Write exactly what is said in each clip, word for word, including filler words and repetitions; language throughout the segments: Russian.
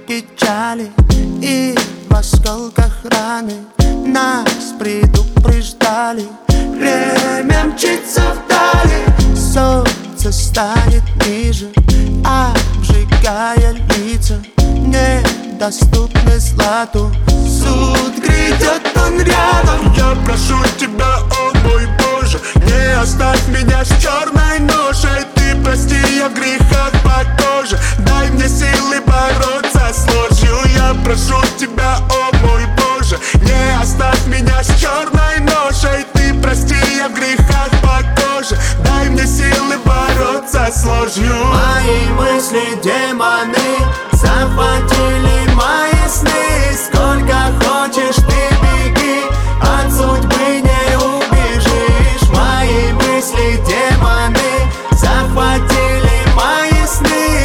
печали и в осколках раны нас предупреждали. Время мчится вдали, солнце станет ниже, обжигая лица, недоступны злату. Суд грядет, он рядом. Я прошу тебя, о мой Боже, не оставь меня с черной ношей. Ты прости, я в грехах по коже, дай мне силы бороться с ложью. Я прошу тебя, о мой Боже, не оставь меня с черной ношей. Ты прости, я в грехах по коже, дай мне силы бороться с ложью. Мои мысли демоны захватили мои сны. Сколько хочешь ты беги, от судьбы не убежишь. Мои мысли демоны захватили мои сны.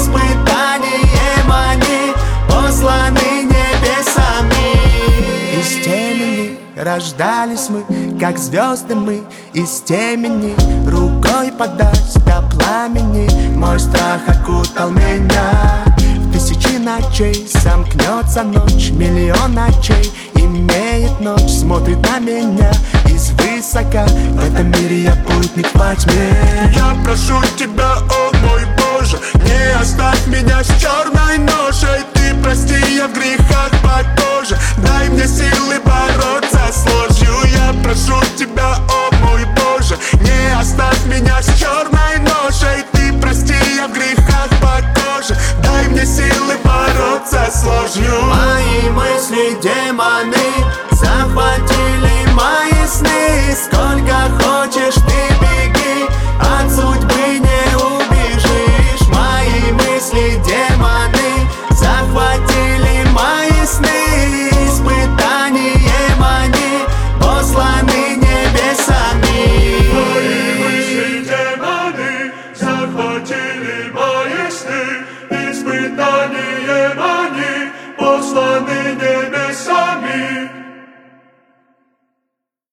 Испытанием они посланы небесами. Из темени рождались мы, как звезды мы из темени. Рукой подать до пламени, мой страх окутал меня. В тысячи ночей сомкнется ночь, миллион ночей имеет ночь, смотрит на меня извысока. В этом мире я путник во тьме. Я прошу тебя, о мой Боже, не оставь меня с черной ношей. Ты прости, я в грехах по коже, дай мне силы бороться с ложью. Я прошу тебя, о мой Боже, не оставь меня с черной ношей. Ты прости, я в грехах по коже, дай мне силы бороться с ложью. Мои мысли демоны захватили мои сны. Сколько хочешь ты беги, от судьбы не убежишь. Мои мысли демоны захватили мои сны. Испытанием они посланы небесами. Мои мысли демоны захватили мои сны. Испытанием они посланы небесами.